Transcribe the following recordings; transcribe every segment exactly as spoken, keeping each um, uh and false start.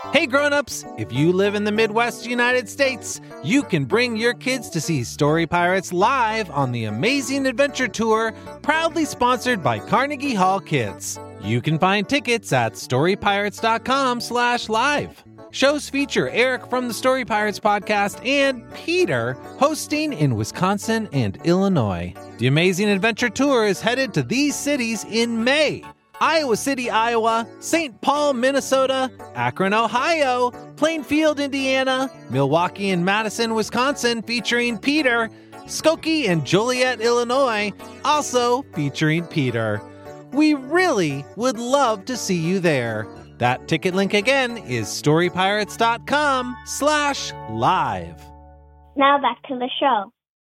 Hey grown-ups, if you live in the Midwest United States, you can bring your kids to see Story Pirates live on the Amazing Adventure Tour, proudly sponsored by Carnegie Hall Kids. You can find tickets at storypirates.com slash live. Shows feature Eric from the Story Pirates podcast and Peter hosting in Wisconsin and Illinois. The Amazing Adventure Tour is headed to these cities in May: Iowa City, Iowa, Saint Paul, Minnesota, Akron, Ohio, Plainfield, Indiana, Milwaukee and Madison, Wisconsin, featuring Peter, Skokie and Joliet, Illinois, also featuring Peter. We really would love to see you there. That ticket link again is storypirates.com slash live. Now back to the show.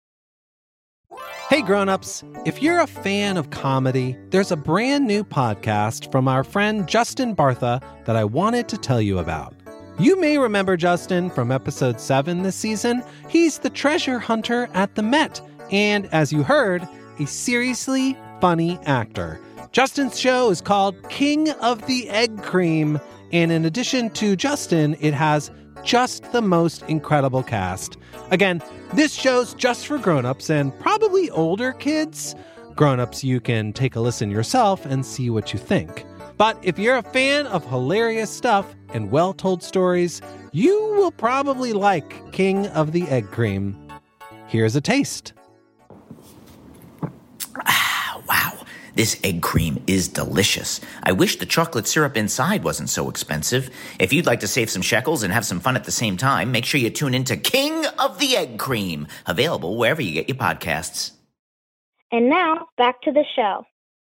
Hey grown-ups, if you're a fan of comedy, there's a brand new podcast from our friend Justin Bartha that I wanted to tell you about. You may remember Justin from episode seven this season. He's the treasure hunter at the Met, and as you heard, a seriously funny actor. Justin's show is called King of the Egg Cream, and in addition to Justin, it has just the most incredible cast. Again, this show's just for grown-ups and probably older kids. Grown-ups, you can take a listen yourself and see what you think. But if you're a fan of hilarious stuff and well-told stories, you will probably like King of the Egg Cream. Here's a taste. Wow, this egg cream is delicious. I wish the chocolate syrup inside wasn't so expensive. If you'd like to save some shekels and have some fun at the same time, make sure you tune in to King of the Egg Cream, available wherever you get your podcasts. And now, back to the show.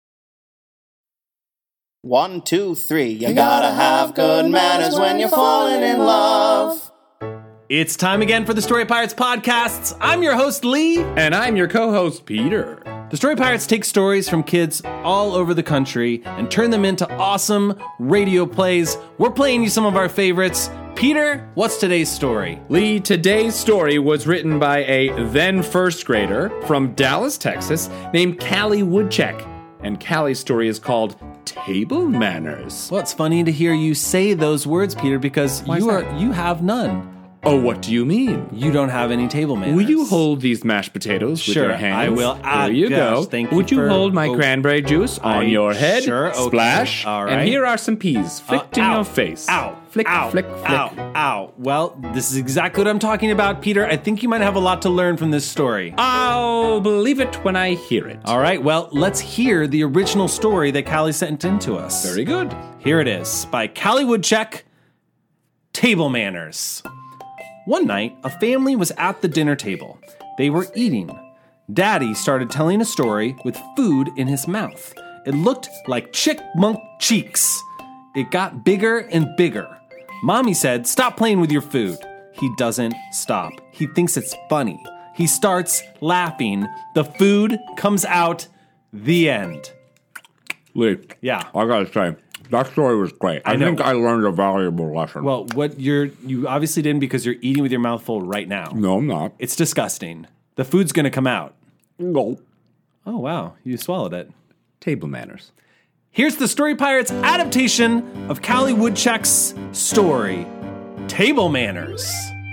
One, two, three. You gotta have good manners when you're falling in love. It's time again for the Story Pirates podcasts. I'm your host, Lee. And I'm your co-host, Peter. The Story Pirates take stories from kids all over the country and turn them into awesome radio plays. We're playing you some of our favorites. Peter, what's today's story? Lee, today's story was written by a then first grader from Dallas, Texas, named Callie Woodcheck. And Callie's story is called Table Manners. Well, it's funny to hear you say those words, Peter, because Why you is are that? you have none. Oh, what do you mean? You don't have any table manners. Will you hold these mashed potatoes with Sure, your hands? I will. Ah, There you gosh, go. thank you Would you for- hold my oh, cranberry juice on I- your head? sure, okay, Splash. all right. And here are some peas flicked Uh, in ow, your face. Ow. Flick, ow, flick, flick. Ow. Ow. Well, this is exactly what I'm talking about, Peter. I think you might have a lot to learn from this story. I'll believe it when I hear it. All right, well, let's hear the original story that Callie sent in to us. Very good. Here it is, by Callie Woodcheck, Table Manners. One night, a family was at the dinner table. They were eating. Daddy started telling a story with food in his mouth. It looked like chickmunk cheeks. It got bigger and bigger. Mommy said, "Stop playing with your food." He doesn't stop. He thinks it's funny. He starts laughing. The food comes out. The end. Lee. Yeah. I gotta say, that story was great. I, I know. think I learned a valuable lesson. Well, what you're you obviously didn't because you're eating with your mouth full right now. no, I'm not. It's disgusting. The food's gonna come out. No. Oh wow, you swallowed it. Table manners. Here's the Story Pirates adaptation of Callie Woodcheck's story, Table Manners.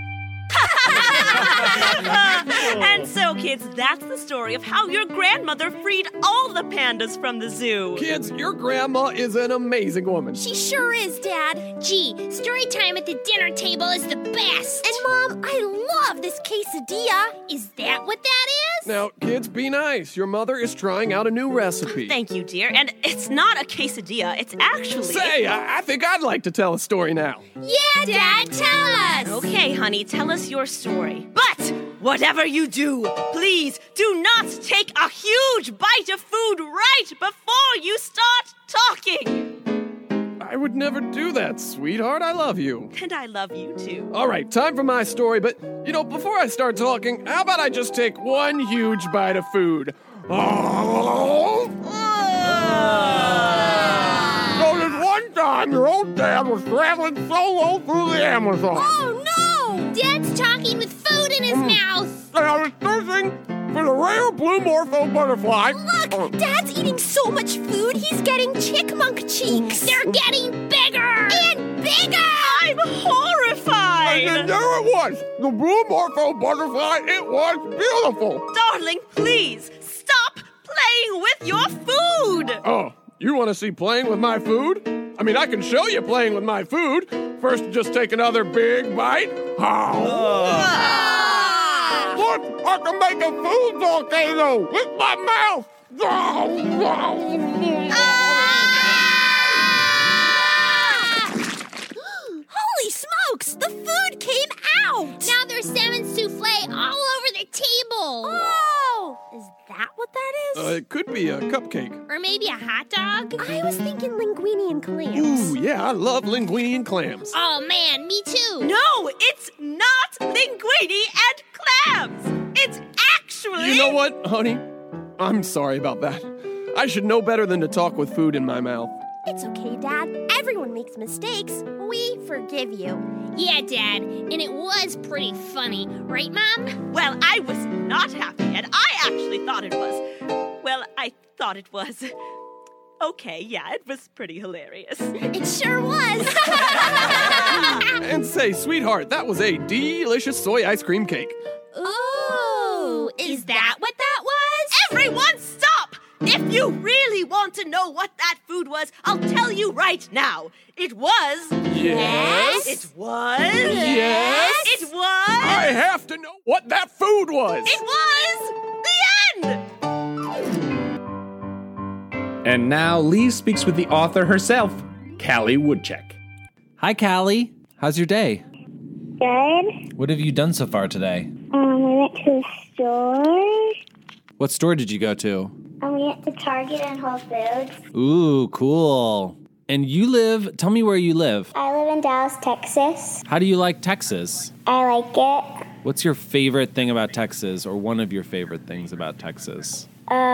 And so, kids, that's the story of how your grandmother freed all the pandas from the zoo. Kids, your grandma is an amazing woman. She sure is, Dad. Gee, story time at the dinner table is the best. And Mom, I love this quesadilla. Is that what that is? Now, kids, be nice. Your mother is trying out a new recipe. Thank you, dear. And it's not a quesadilla. It's actually... Say, I, I think I'd like to tell a story now. Yeah, Dad, tell us. Okay, honey, tell us your story. But whatever you do, please do not take a huge bite of food right before you start talking. I would never do that, sweetheart. I love you. And I love you, too. All right, time for my story, but, you know, before I start talking, how about I just take one huge bite of food? Oh. So there's one time your old dad was traveling solo through the Amazon. Oh, no! Dad's talking with food in his mouth. And I was searching for the rare blue morpho butterfly. Look, Dad's eating so much food, he's getting chickmunk cheeks. They're getting bigger and bigger. I'm was. The blue morpho butterfly, it was beautiful. Darling, please, stop playing with your food! Oh, you want to see playing with my food? I mean, I can show you playing with my food. First, just take another big bite. Oh. Ah. Look, I can make a food volcano with my mouth. Ah. Holy smokes! The food came out! Now there's salmon souffle all over the table. Oh! Is that what that is? Uh, it could be a cupcake. Or maybe a hot dog? I was thinking linguine and clams. Ooh, yeah, I love linguine and clams. Oh, man, me too. No, it's not linguine and clams! It's actually... You know what, honey? I'm sorry about that. I should know better than to talk with food in my mouth. It's okay, Dad. Everyone makes mistakes. We forgive you. Yeah, Dad, and it was pretty funny, right, Mom? Well, I was not happy, and I actually thought it was... Well, I thought it was... Okay, yeah, it was pretty hilarious. It sure was. And say, sweetheart, that was a delicious soy ice cream cake. Ooh, is that what that was? Everyone stop! If you really want to know what that food was, I'll tell you right now. It was... Yes? It was... Yes? It was... I have to know what that food was. It was... The end! And now Lee speaks with the author herself, Callie Woodcheck. Hi, Callie. How's your day? Good. What have you done so far today? Um, we went to the store. What store did you go to? Um, we went to Target and Whole Foods. Ooh, cool. And you live, tell me where you live. I live in Dallas, Texas. How do you like Texas? I like it. What's your favorite thing about Texas, or one of your favorite things about Texas?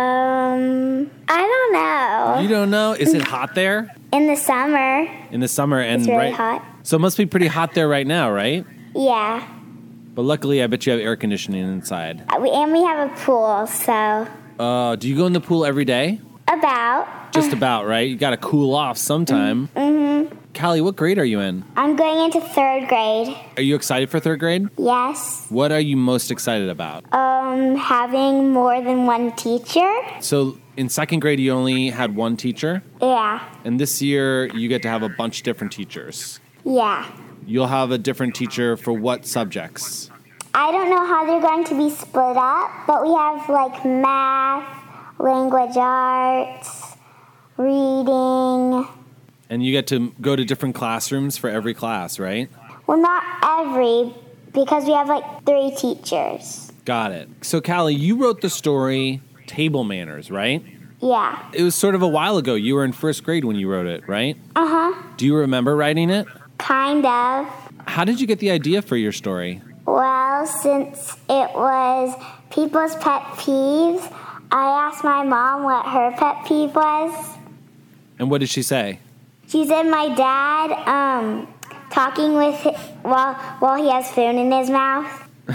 Um, I don't know. You don't know? Is it hot there? In the summer, In the summer and it's really right. hot. So it must be pretty hot there right now, right? Yeah. But luckily, I bet you have air conditioning inside. Uh, We, and we have a pool, so Uh, do you go in the pool every day? about. Just about, right? You got to cool off sometime. Mm-hmm. Callie, what grade are you in? I'm going into third grade. Are you excited for third grade? Yes. What are you most excited about? Um, having more than one teacher. So in second grade, you only had one teacher, Yeah. and this year you get to have a bunch of different teachers. Yeah. You'll have a different teacher for what subjects? I don't know how they're going to be split up, but we have like math, language arts, reading. And you get to go to different classrooms for every class, right? Well, not every, because we have like three teachers. Got it. So Callie, you wrote the story Table Manners, right? Yeah. It was sort of a while ago. You were in first grade when you wrote it, right? Uh-huh. Do you remember writing it? Kind of. How did you get the idea for your story? Well, since it was people's pet peeves, I asked my mom what her pet peeve was. And what did she say? She said my dad um, talking with hi- while while he has food in his mouth.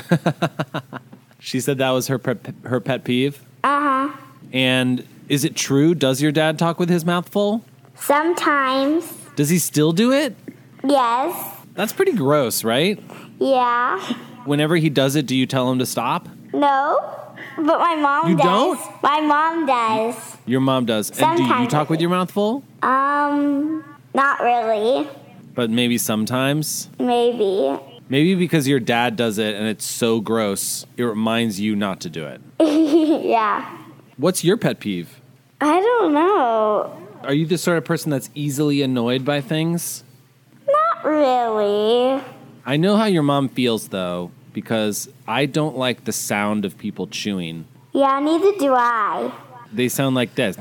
She said that was her pet, her pet peeve? Uh-huh. And is it true? Does your dad talk with his mouth full? Sometimes. Does he still do it? Yes. That's pretty gross, right? Yeah. Whenever he does it, do you tell him to stop? No. But my mom You does. don't? My mom does. Your mom does. And do you Sometimes. talk with your mouth full? Um, not really. But maybe sometimes? Maybe. Maybe because your dad does it and it's so gross, it reminds you not to do it. Yeah. What's your pet peeve? I don't know. Are you the sort of person that's easily annoyed by things? Not really. I know how your mom feels, though, because I don't like the sound of people chewing. Yeah, neither do I. They sound like this.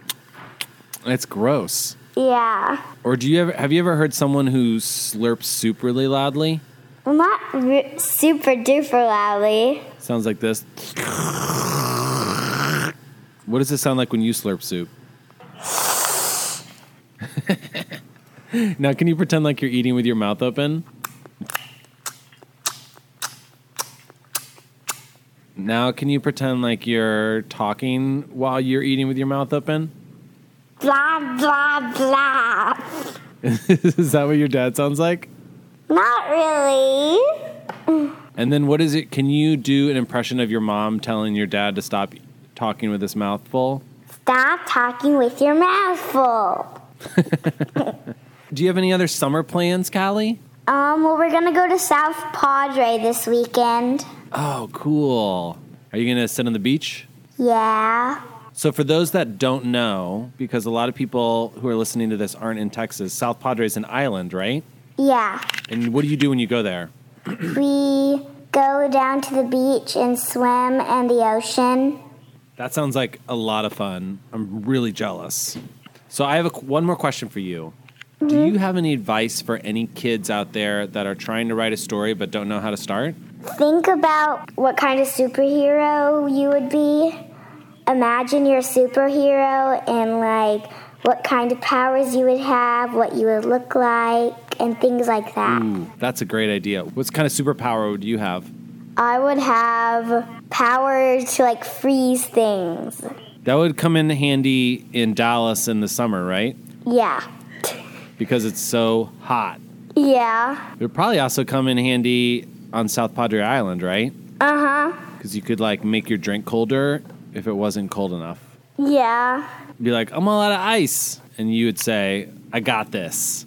It's gross. Yeah. Or do you ever have you ever heard someone who slurps soup really loudly? Well, not r- super duper loudly. Sounds like this. What does it sound like when you slurp soup? Now, can you pretend like you're eating with your mouth open? Now, can you pretend like you're talking while you're eating with your mouth open? Blah, blah, blah. Is that what your dad sounds like? Not really. And then what is it? Can you do an impression of your mom telling your dad to stop talking with his mouth full? Stop talking with your mouth full. Do you have any other summer plans, Callie? Um, well, we're going to go to South Padre this weekend. Oh, cool. Are you going to sit on the beach? Yeah. So for those that don't know, because a lot of people who are listening to this aren't in Texas, South Padre is an island, right? Yeah. And what do you do when you go there? We go down to the beach and swim in the ocean. That sounds like a lot of fun. I'm really jealous. So I have a, one more question for you. Mm-hmm. Do you have any advice for any kids out there that are trying to write a story but don't know how to start? Think about what kind of superhero you would be. Imagine you're a superhero and, like, what kind of powers you would have, what you would look like, and things like that. Ooh, that's a great idea. What kind of superpower would you have? I would have power to, like, freeze things. That would come in handy in Dallas in the summer, right? Yeah. Because it's so hot. Yeah. It would probably also come in handy on South Padre Island, right? Uh-huh. Because you could, like, make your drink colder if it wasn't cold enough. Yeah. Be like, I'm all out of ice. And you would say, I got this.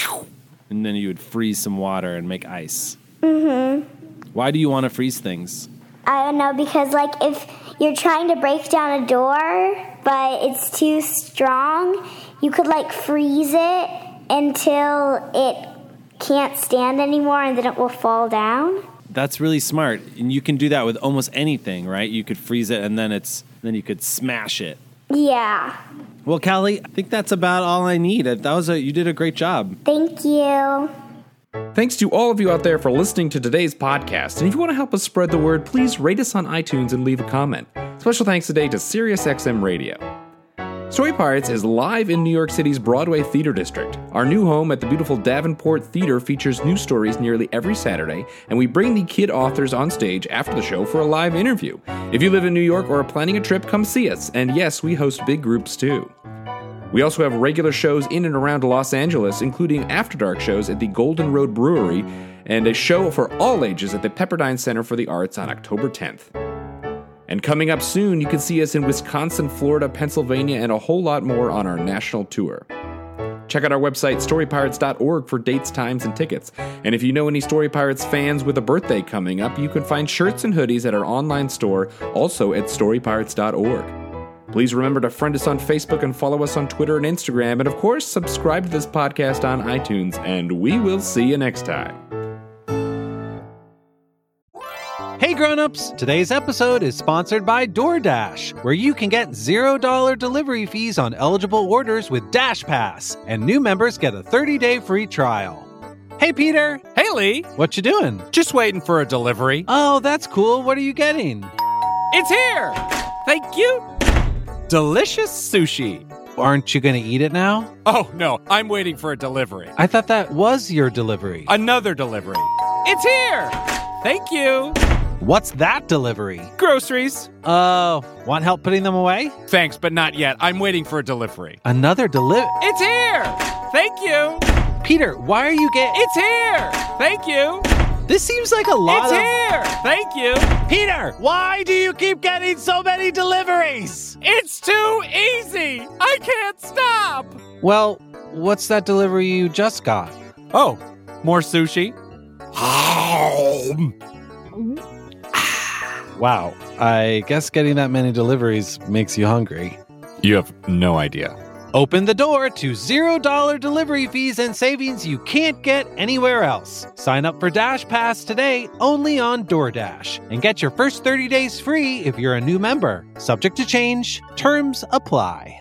And then you would freeze some water and make ice. Mm-hmm. Why do you want to freeze things? I don't know, because, like, if you're trying to break down a door, but it's too strong, you could, like, freeze it until it can't stand anymore, and then it will fall down. That's really smart. And you can do that with almost anything, right? You could freeze it, and then it's then you could smash it. Yeah. Well, Callie, I think that's about all I need. That was a you did a great job. Thank you. Thanks to all of you out there for listening to today's podcast. And if you want to help us spread the word, please rate us on iTunes and leave a comment. Special thanks today to SiriusXM Radio. Story Pirates is live in New York City's Broadway Theater District. Our new home at the beautiful Davenport Theater features new stories nearly every Saturday, and we bring the kid authors on stage after the show for a live interview. If you live in New York or are planning a trip, come see us. And yes, we host big groups too. We also have regular shows in and around Los Angeles, including After Dark shows at the Golden Road Brewery, and a show for all ages at the Pepperdine Center for the Arts on October tenth. And coming up soon, you can see us in Wisconsin, Florida, Pennsylvania, and a whole lot more on our national tour. Check out our website, story pirates dot org, for dates, times, and tickets. And if you know any Story Pirates fans with a birthday coming up, you can find shirts and hoodies at our online store, also at story pirates dot org. Please remember to friend us on Facebook and follow us on Twitter and Instagram. And of course, subscribe to this podcast on iTunes. And we will see you next time. Hey grown-ups, today's episode is sponsored by DoorDash, where you can get zero dollars delivery fees on eligible orders with Dash Pass, and new members get a thirty-day free trial. Hey Peter! Hey Lee! What you doing? Just waiting for a delivery. Oh, that's cool. What are you getting? It's here! Thank you! Delicious sushi. Aren't you going to eat it now? Oh, no, I'm waiting for a delivery. I thought that was your delivery. Another delivery. It's here! Thank you! What's that delivery? Groceries. Oh, uh, want help putting them away? Thanks, but not yet. I'm waiting for a delivery. Another delivery? It's here! Thank you! Peter, why are you getting... It's here! Thank you! This seems like a lot it's of... It's here! Thank you! Peter, why do you keep getting so many deliveries? It's too easy! I can't stop! Well, what's that delivery you just got? Oh, more sushi? Wow, I guess getting that many deliveries makes you hungry. You have no idea. Open the door to zero dollars delivery fees and savings you can't get anywhere else. Sign up for Dash Pass today only on DoorDash and get your first thirty days free if you're a new member. Subject to change. Terms apply.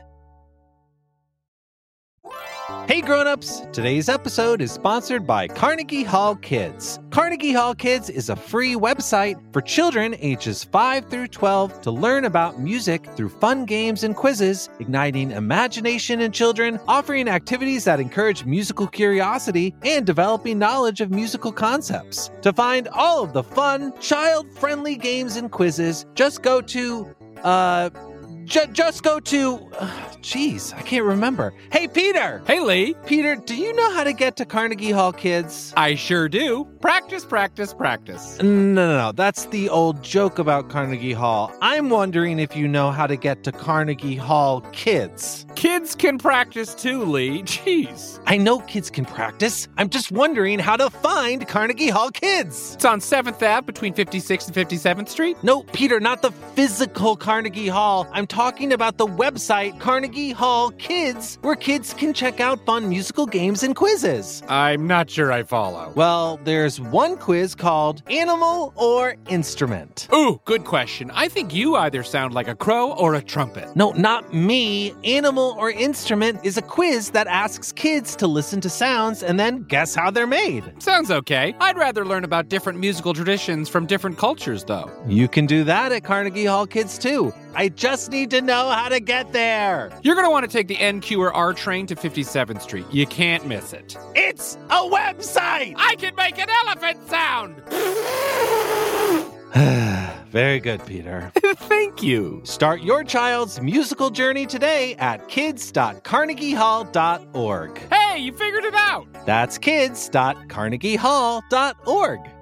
Hey grown-ups, today's episode is sponsored by Carnegie Hall Kids. Carnegie Hall Kids is a free website for children ages five through twelve to learn about music through fun games and quizzes, igniting imagination in children, offering activities that encourage musical curiosity, and developing knowledge of musical concepts. To find all of the fun, child-friendly games and quizzes, just go to, uh... J- just go to... Jeez, uh, I can't remember. Hey, Peter! Hey, Lee. Peter, do you know how to get to Carnegie Hall, kids? I sure do. Practice, practice, practice. No, no, no. That's the old joke about Carnegie Hall. I'm wondering if you know how to get to Carnegie Hall, kids. Kids can practice too, Lee. Jeez. I know kids can practice. I'm just wondering how to find Carnegie Hall, kids. It's on seventh Avenue between fifty-sixth and fifty-seventh Street. No, Peter, not the physical Carnegie Hall. I'm talking about the website Carnegie Hall Kids, where kids can check out fun musical games and quizzes. I'm not sure I follow. Well, there's one quiz called Animal or Instrument. Ooh, good question. I think you either sound like a crow or a trumpet. No, not me. Animal or Instrument is a quiz that asks kids to listen to sounds and then guess how they're made. Sounds okay. I'd rather learn about different musical traditions from different cultures, though. You can do that at Carnegie Hall Kids, too. I just need to know how to get there. You're going to want to take the N Q or R train to fifty-seventh Street. You can't miss it. It's a website! I can make an elephant sound! Very good, Peter. Thank you. Start your child's musical journey today at kids dot carnegie hall dot org. Hey, you figured it out! That's kids dot carnegie hall dot org.